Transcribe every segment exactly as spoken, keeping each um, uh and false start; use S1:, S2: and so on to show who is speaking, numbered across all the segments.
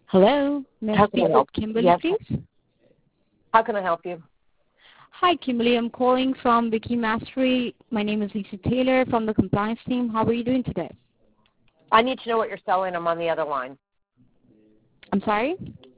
S1: Hello, may I
S2: How can
S1: speak
S2: I
S1: with
S2: help?
S1: Kimberly,
S2: Yes.
S1: please?
S2: How can I help you?
S1: Hi, Kimberly. I'm calling from Wiki Mastery. My name is Lisa Taylor from the compliance team. How are you doing today?
S2: I need to know what you're selling. I'm on the other line.
S1: I'm sorry?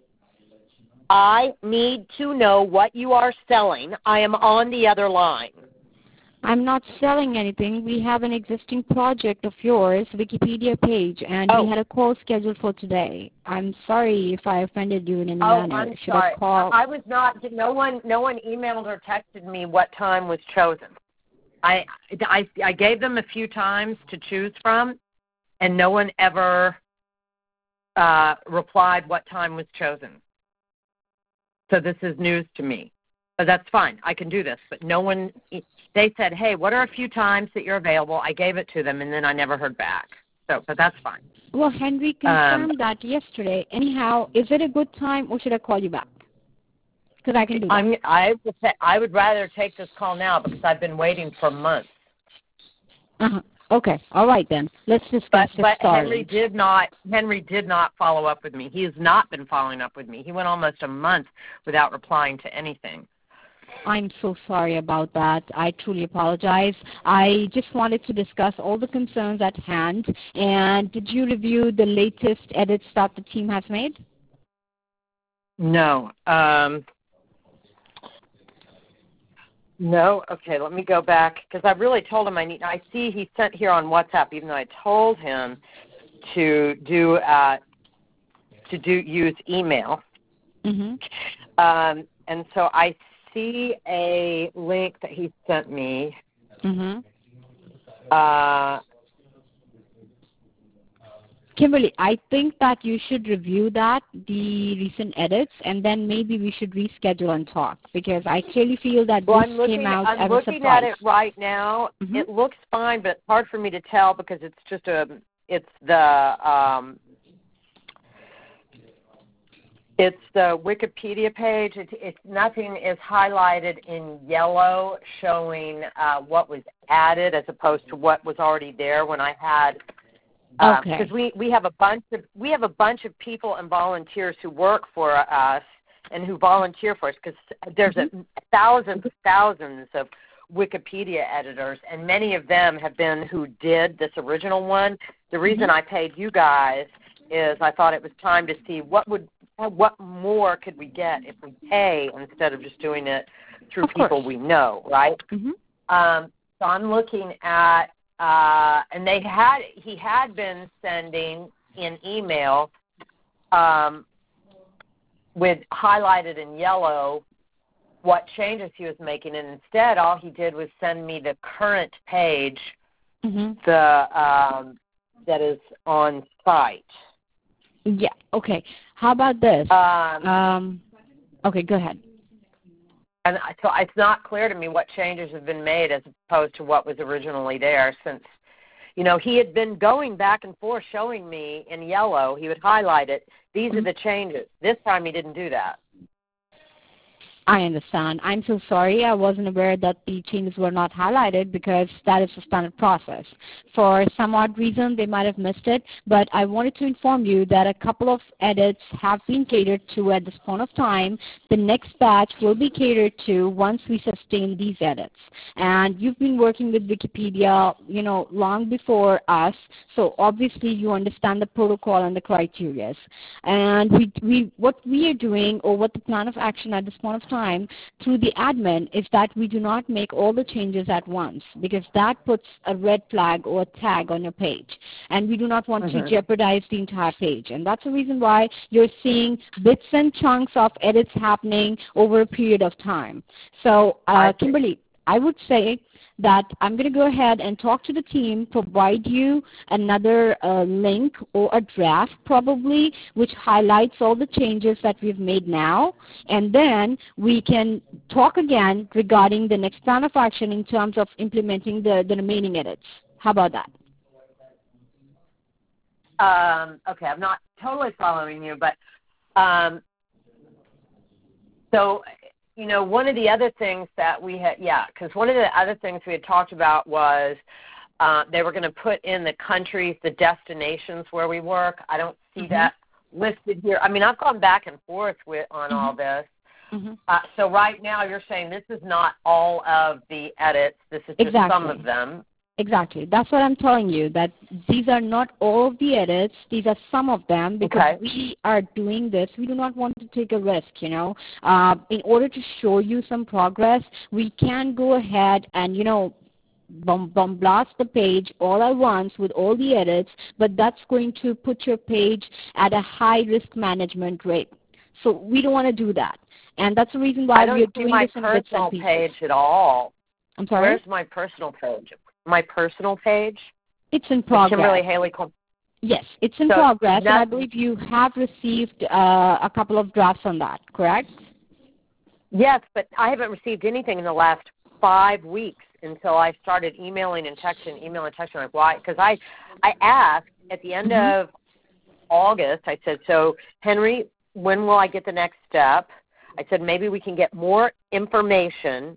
S2: I need to know what you are selling. I am on the other line.
S1: I'm not selling anything. We have an existing project of yours, Wikipedia page, and
S2: Oh.
S1: we had a call scheduled for today. I'm sorry if I offended you in any
S2: Oh,
S1: manner.
S2: I'm
S1: Should
S2: sorry.
S1: I call?
S2: I was not. No one. No one emailed or texted me what time was chosen. I, I, I gave them a few times to choose from, and no one ever uh, replied what time was chosen. So this is news to me. But that's fine. I can do this. But no one. They said, "Hey, what are a few times that you're available?" I gave it to them, and then I never heard back. So, but that's fine.
S1: Well, Henry confirmed
S2: Um,
S1: that yesterday. Anyhow, is it a good time, or should I call you back? Because I can do that.
S2: I'm, I would say, I would rather take this call now because I've been waiting for months.
S1: Uh-huh. Okay. All right then. Let's discuss
S2: But
S1: the
S2: but
S1: story.
S2: Henry did not Henry did not follow up with me. He has not been following up with me. He went almost a month without replying to anything.
S1: I'm so sorry about that. I truly apologize. I just wanted to discuss all the concerns at hand. And did you review the latest edits that the team has made?
S2: No. Um, no. Okay, let me go back because I really told him I need. I see he sent here on WhatsApp, even though I told him to do uh, to do use email.
S1: Mm-hmm.
S2: Um, and so I see a link that he sent me.
S1: Mm-hmm.
S2: Uh,
S1: Kimberly, I think that you should review that, the recent edits, and then maybe we should reschedule and talk because I clearly feel that
S2: well,
S1: this
S2: I'm looking.
S1: came out
S2: I'm
S1: as a
S2: looking
S1: surprise.
S2: at it right now.
S1: Mm-hmm.
S2: It looks fine, but it's hard for me to tell because it's just a. It's the. Um, it's the Wikipedia page. It, it's nothing is highlighted in yellow, showing uh, what was added as opposed to what was already there when I had. Because
S1: Okay.
S2: uh, we, we have a bunch of we have a bunch of people and volunteers who work for us and who volunteer for us because there's
S1: Mm-hmm.
S2: a thousands thousands of Wikipedia editors and many of them have been who did this original one. The reason
S1: Mm-hmm.
S2: I paid you guys is I thought it was time to see what would what more could we get if we pay instead of just doing it through
S1: Of
S2: people
S1: course.
S2: we know, right?
S1: Mm-hmm.
S2: Um, so I'm looking at. Uh, and they had he had been sending in email um, with highlighted in yellow what changes he was making, and instead all he did was send me the current page
S1: Mm-hmm.
S2: the um, that is on site.
S1: Yeah. Okay. How about this?
S2: Um,
S1: Um, okay, go ahead.
S2: and so it's not clear to me what changes have been made as opposed to what was originally there since. You know, he had been going back and forth showing me in yellow. He would highlight it. These are the changes. This time he didn't do that.
S1: I understand. I'm so sorry. I wasn't aware that the changes were not highlighted because that is the standard process. For some odd reason, they might have missed it, but I wanted to inform you that a couple of edits have been catered to at this point of time. The next batch will be catered to once we sustain these edits. And you've been working with Wikipedia, you know, long before us, so obviously you understand the protocol and the criteria. And we, we, what we are doing, or what the plan of action at this point of time through the admin, is that we do not make all the changes at once because that puts a red flag or a tag on your page, and we do not want mm-hmm. to jeopardize the entire page. And that's the reason why you're seeing bits and chunks of edits happening over a period of time. So, uh, Kimberly, I would say that I'm going to go ahead and talk to the team, provide you another uh, link or a draft probably, which highlights all the changes that we've made now, and then we can talk again regarding the next plan of action in terms of implementing the, the remaining edits. How about that?
S2: Um, okay, I'm not totally following you, but um, so... You know, one of the other things that we had, yeah, because one of the other things we had talked about was uh, they were going to put in the countries, the destinations where we work. I don't see mm-hmm. that listed here. I mean, I've gone back and forth with on
S1: Mm-hmm.
S2: all this.
S1: Mm-hmm.
S2: Uh, so right now you're saying this is not all of the edits. This is just
S1: Exactly.
S2: some of them.
S1: Exactly. That's what I'm telling you, that these are not all of the edits. These are some of them because
S2: Okay.
S1: we are doing this. We do not want to take a risk, you know. Uh, in order to show you some progress, we can go ahead and, you know, bomb, bomb blast the page all at once with all the edits, but that's going to put your page at a high risk management rate. So we don't want to do that. And that's the reason why
S2: I don't
S1: we're
S2: see
S1: doing
S2: my
S1: this in bits and
S2: personal
S1: pieces.
S2: page at all.
S1: I'm sorry?
S2: Where's my personal page? My personal page?
S1: It's in
S2: The
S1: progress.
S2: Kimberly Haley. Com-
S1: Yes, it's in
S2: So
S1: progress, and I
S2: that-
S1: believe you have received uh, a couple of drafts on that, correct?
S2: Yes, but I haven't received anything in the last five weeks until I started emailing and texting, emailing and texting. Like, why? Because I, I asked at the end
S1: Mhm.
S2: of August, I said, so, Henry, when will I get the next step? I said, maybe we can get more information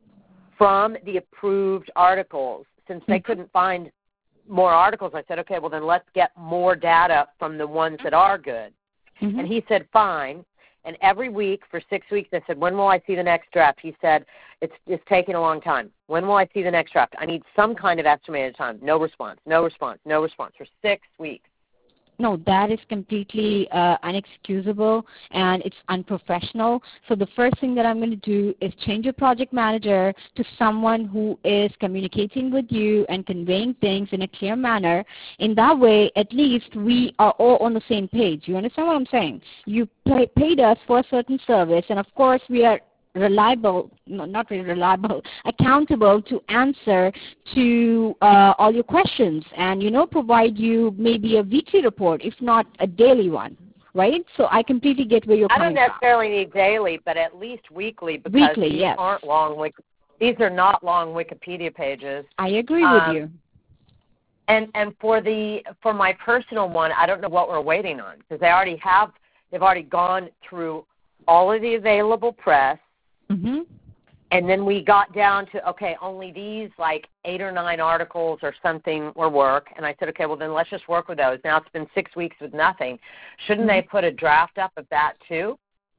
S2: from the approved articles. Since they
S1: Mhm.
S2: couldn't find more articles, I said, okay, well, then let's get more data from the ones that are good.
S1: Mhm.
S2: And he said, fine. And every week for six weeks, I said, when will I see the next draft? He said, it's, it's taking a long time. When will I see the next draft? I need some kind of estimated time. No response, no response, no response for six weeks.
S1: No, that is completely uh, unexcusable and it's unprofessional. So the first thing that I'm going to do is change your project manager to someone who is communicating with you and conveying things in a clear manner. In that way, at least we are all on the same page. You understand what I'm saying? You pay, paid us for a certain service, and of course we are reliable, no, not really reliable, accountable to answer to uh, all your questions and, you know, provide you maybe a weekly report, if not a daily one, right? So I completely get where you're
S2: I don't
S1: coming from.
S2: necessarily need daily, but at least weekly because
S1: Weekly,
S2: these
S1: yes.
S2: aren't long. Wik- These are not long Wikipedia pages.
S1: I agree
S2: Um,
S1: with you.
S2: And and for the for my personal one, I don't know what we're waiting on because they already have they've already gone through all of the available press.
S1: Mm-hmm.
S2: And then we got down to, okay, only these like eight or nine articles or something will work. And I said, okay, well, then let's just work with those. Now it's been six weeks with nothing. Shouldn't
S1: Mm-hmm.
S2: they put a draft up of that too?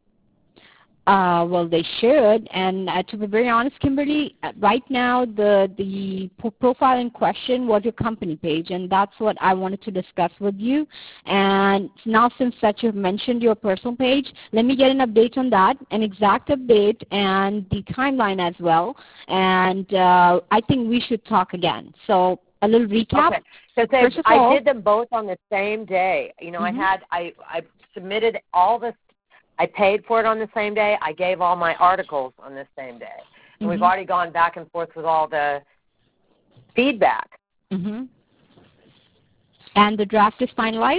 S1: Uh, well, they should, and uh, to be very honest, Kimberly, uh, right now the the p- profile in question was your company page, and that's what I wanted to discuss with you. And now, since that you've mentioned your personal page, let me get an update on that, an exact update, and the timeline as well. And uh, I think we should talk again. So, a little recap.
S2: Okay, because
S1: First of
S2: I
S1: all,
S2: did them both on the same day. You know,
S1: Mhm.
S2: I had I I submitted all the, I paid for it on the same day. I gave all my articles on the same day, and we've
S1: Mhm.
S2: already gone back and forth with all the feedback.
S1: Mm-hmm. And the draft is finalized.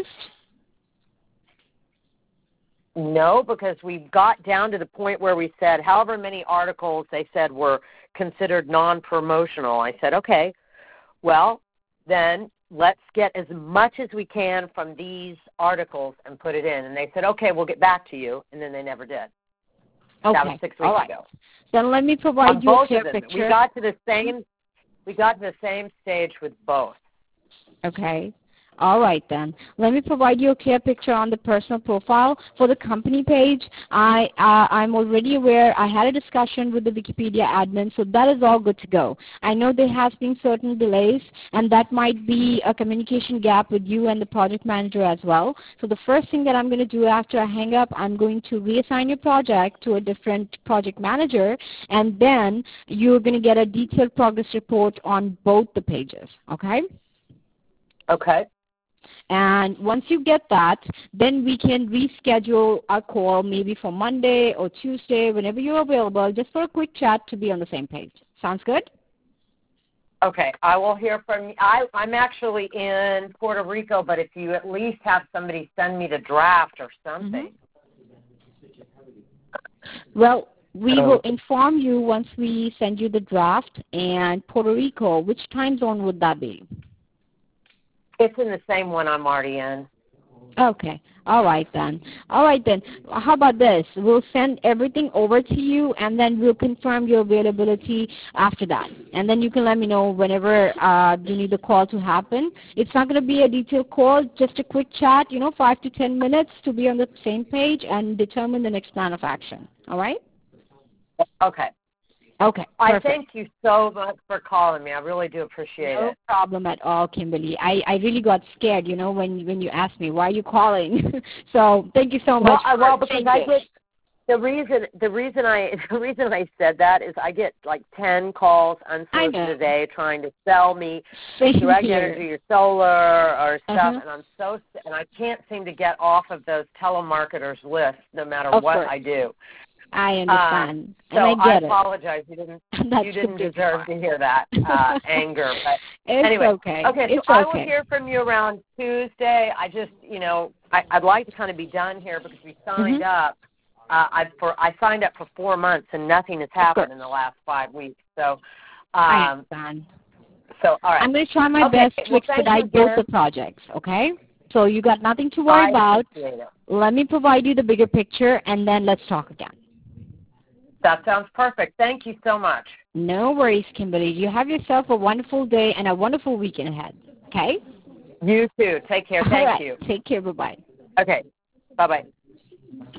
S2: No, because we got down to the point where we said however many articles they said were considered non-promotional. I said, okay, well, then let's get as much as we can from these articles and put it in. And they said, okay, we'll get back to you. And then they never did.
S1: Okay.
S2: That was six weeks
S1: All right.
S2: ago.
S1: Then let me provide
S2: On
S1: you a
S2: both
S1: clear
S2: of them,
S1: picture.
S2: we got to the same. We got to the same stage with both.
S1: Okay. All right then. Let me provide you a clear picture on the personal profile. For the company page, I, uh, I'm already aware. I had a discussion with the Wikipedia admin, so that is all good to go. I know there has been certain delays, and that might be a communication gap with you and the project manager as well. So the first thing that I'm going to do after I hang up, I'm going to reassign your project to a different project manager, and then you're going to get a detailed progress report on both the pages, okay?
S2: Okay.
S1: And once you get that, then we can reschedule our call maybe for Monday or Tuesday, whenever you're available, just for a quick chat to be on the same page. Sounds good?
S2: Okay, I will hear from you. I, I'm actually in Puerto Rico, but if you at least have somebody send me the draft or something.
S1: Mm-hmm. Well, we
S2: Oh.
S1: will inform you once we send you the draft. And Puerto Rico, which time zone would that be?
S2: It's in the same one I'm already in.
S1: Okay. All right then. All right then. How about this? We'll send everything over to you, and then we'll confirm your availability after that. And then you can let me know whenever uh, you need the call to happen. It's not going to be a detailed call, just a quick chat, you know, five to ten minutes to be on the same page and determine the next plan of action. All right?
S2: Okay.
S1: Okay,
S2: I
S1: perfect.
S2: thank you so much for calling me. I really do appreciate
S1: No
S2: it.
S1: problem at all, Kimberly. I, I really got scared, you know, when when you asked me, why are you calling? So thank you so much.
S2: Well, I,
S1: for
S2: well, because I
S1: changing.
S2: get the reason the reason I the reason I said that is I get like ten calls unsolicited a day trying to sell me
S1: Same
S2: direct
S1: here.
S2: energy or solar or stuff,
S1: Uh-huh.
S2: and I'm so and I can't seem to get off of those telemarketers lists no matter
S1: Of
S2: what
S1: course.
S2: I do.
S1: I
S2: Um,
S1: understand,
S2: so
S1: and I get
S2: I apologize. You didn't
S1: it. That's
S2: you didn't
S1: completely
S2: deserve
S1: fine.
S2: to hear that uh, anger, but
S1: It's
S2: anyway.
S1: okay.
S2: Okay, so
S1: It's
S2: I will
S1: okay.
S2: hear from you around Tuesday. I just you know I, I'd like to kind of be done here because we signed
S1: Mm-hmm.
S2: up. Uh, I for I signed up for four months and nothing has happened in the last five weeks. So,
S1: I
S2: um,
S1: understand.
S2: so all right.
S1: I'm going to try my
S2: Okay.
S1: best to
S2: Well, thank you
S1: expedite both the
S2: again.
S1: projects, okay? So you got nothing to worry
S2: I
S1: about.
S2: appreciate it.
S1: Let me provide you the bigger picture, and then let's talk again.
S2: That sounds perfect. Thank you so much.
S1: No worries, Kimberly. You have yourself a wonderful day and a wonderful weekend ahead, okay?
S2: You too. Take care.
S1: All
S2: Thank
S1: right.
S2: you.
S1: Take care. Bye-bye.
S2: Okay. Bye bye.